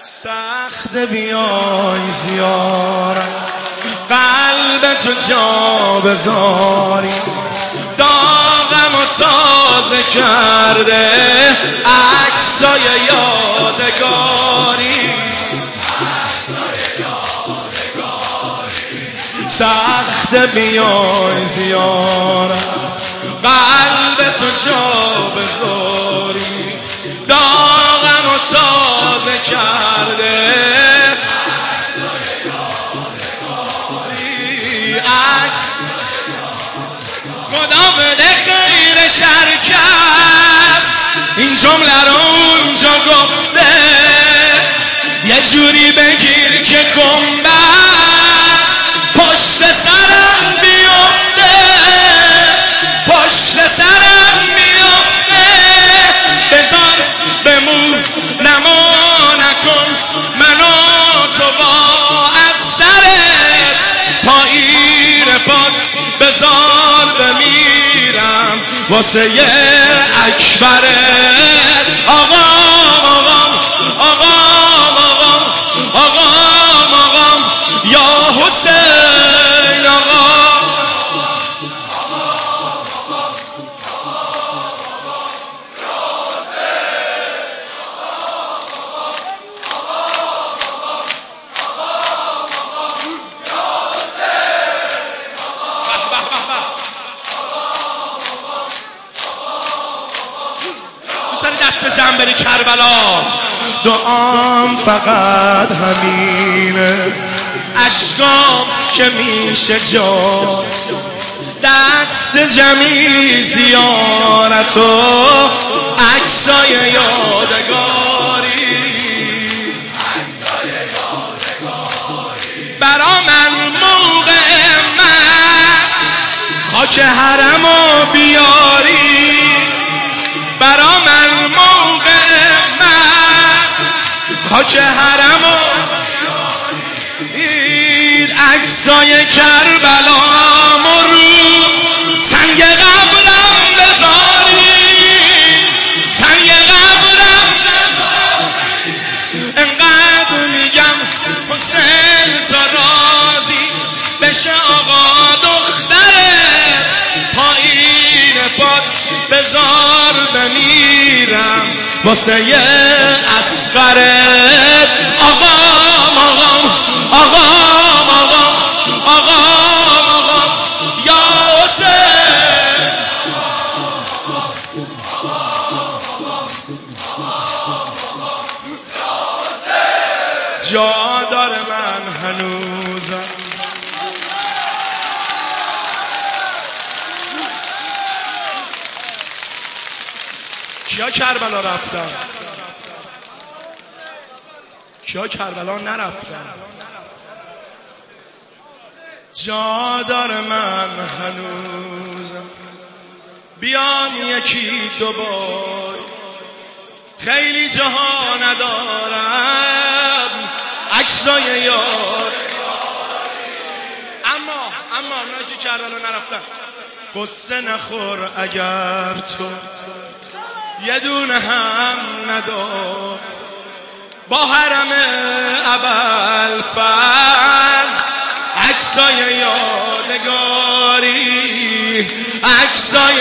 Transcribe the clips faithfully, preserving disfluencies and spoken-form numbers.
سخت بیای زیارت قلب تو جا بذاری، داغم و تازه کرده عکسای یادگاری. سخت بیای زیارت قلب تو جا بذاری، داغم و تازه کرده عکس. خدا بده خیر شرکست این جمله رو اونجا گفته، یه جوری بگیر که گنبد پشت سرم بیفته، پشت سرم بیفته. بذار بمون نما نکن منو تو با از سرت، پایین پاد بذار بمیرم واسه یه اکبرت. آقام آقام آقام آقام آقام آقام یا حسین آقام. دست جمع بری کربلا، دعام فقط همینه، اشکام که میشه جا، دست جمعی زیارت و عکسای یادگاری. برا من موقع من خاک حرمو بیاری، برا من موقع من خاک حرمو این عکسای کربلا مرو سنگ قبرم بذاری، سنگ قبرم بذاری. انقدر میگم حسین تا راضی بشه آقا دختره، پایین پاد بذار بمیرم واسه یه اصغرت. آقام آقام آقام آقام آقام آقام یا حسین. جا داره من هنوزم کیا کربلا رفتن؟ کیا کربلا نرفتن؟ جا داره من هنوزم بیام یکی دوبار، خیلی جاها ندارم عکسای یار. اما اما اونایی که کربلا نرفتن قصه نخور اگر تو یه دونه هم ندار، با حرم ابوالفضل عکسای یادگاری، عکسای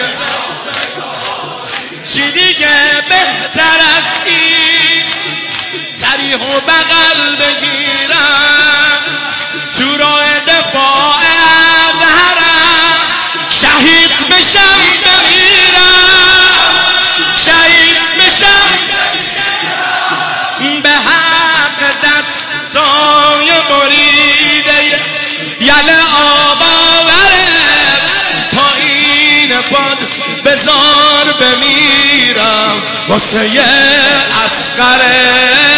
چی دیگه بهتر از این صریح و بغل بگیرم تو راه دفاع از حرم، شهید بشم بمیرم، شهید بشم به حق دستای بریده یل آباوره، پایین پاد بذار بمیرم واسه یه اصغره.